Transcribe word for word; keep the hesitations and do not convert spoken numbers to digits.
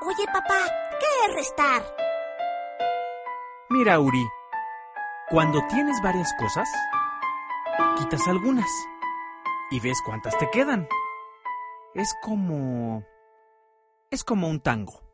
Oye, papá, ¿qué es restar? Mira, Uri, cuando tienes varias cosas, quitas algunas y ves cuántas te quedan. Es como... es como un tango.